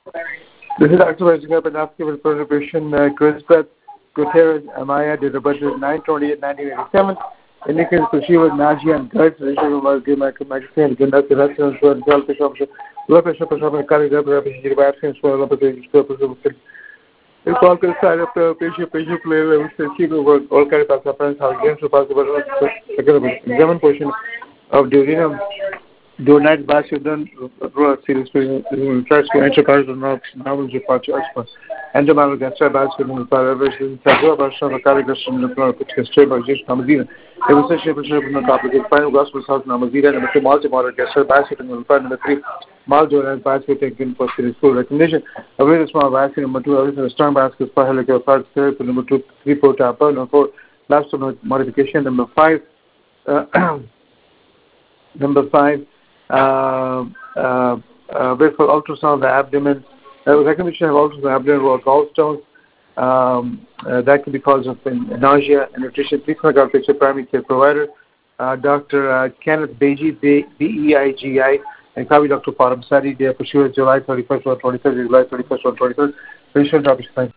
This is Dr. Vajiga Panafsky with Preservation Elizabeth Gutierrez Amaya did a budget 9/28/1987. Indicated that she was nausea and guts. The issue was given magazine and conducted restaurants for blood pressure, cardiac vaccines for it's all side of the patient play level all kind of participants are against the possible examine portion of duodenum. Donate Basudan series tries to enterprise the novels of Pacha Endomal Gasta Basudan Paravision Tagua Basha Kaligashan the Prophet History by Jish Namazina. It was a shape of the topic of final gospel South Namazina and the multi-model Gasta Basudan will find number 3 Maldo and basket taken for series full recognition. A very small basket number 2 a strong basket for helical parts number 2 3-4 tapper number 4 last modification number 5 number 5 wait for ultrasound of the abdomen. Recognition of ultrasound of the abdomen or gallstones. That could be cause of nausea and nutrition. Please contact our patient primary care provider, Dr. Kenneth Beigi, B-E-I-G-I, and copy Dr. Param Sadi. They are pursued July 31st or 23rd, July 31st or 23rd. Patient, Dr.